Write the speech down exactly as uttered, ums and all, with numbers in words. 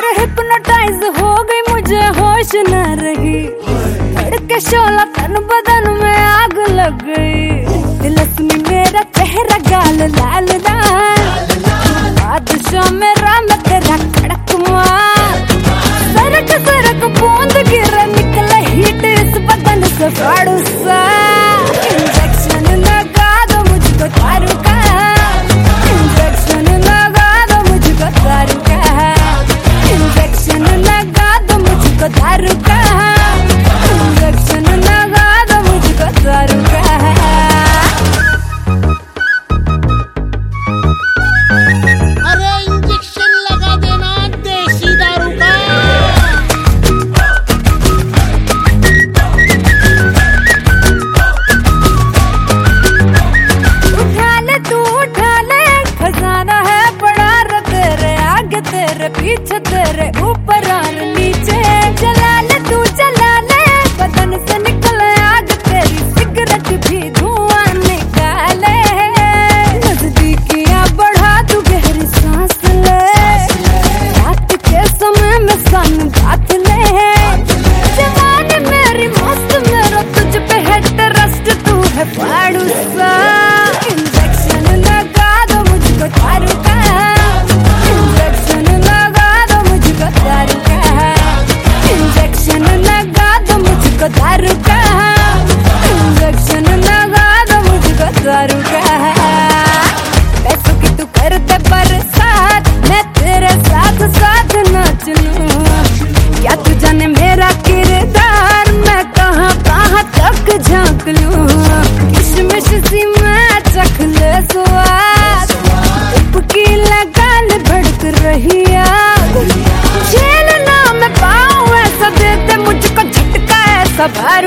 Hypnotise हो गई, मुझे होश न रही। धड़के शोला तन बदन में आग लग गई। तिलस्मी मेरा चेहरा गाल लाल लाल, बादशाह मेरा मैं तेरा कड़क माल। सरक सरक बूंद गिर निकले हीट इस बदन से फाड़ू सा। इंजेक्शन लगा दो मुझको दारू का, इंजेक्शन लगा दो मुझको दारू का, इंजेक्शन लगा दो मुझको दारू का, इंजेक्शन लगा दो मुझको दारू का। अरे इंजेक्शन लगा देना देसी दारू का। उठा ले तू उठा ले, खजाना है पड़ा रे तेरे आगे तेरे पीछे तेरे ऊपर और नीचे। चला ले तू चला ले, बदन से निकले आग तेरी सिगरेट भी धुआं निकाले। नजदीकियां बढ़ा तू गहरी सांस ले, रात के समय में सन बात ले। जवानी मेरी मस्त मेरा तुझ पे है ट्रस्ट, तू है फाड़ू सा। इंजेक्शन लगा दो मुझको दारू का, इंजेक्शन लगा दो मुझको दारू का, इंजेक्शन लगा दो मुझको दारू का, इंजेक्शन लगा दो मुझको दारू का। पैसों की तू कर दे बरसात, मैं तेरे साथ साथ नाच लूं। क्या तू जाने मेरा किरदार, मैं कहाँ कहाँ तक झांक लूं। किशमिश सी मैं चख ले स्वाद, उपकी लगाल भड़क रही आग। झेलना मैं पाऊं ऐसा, दे दे मुझको झटका ऐसा भाई।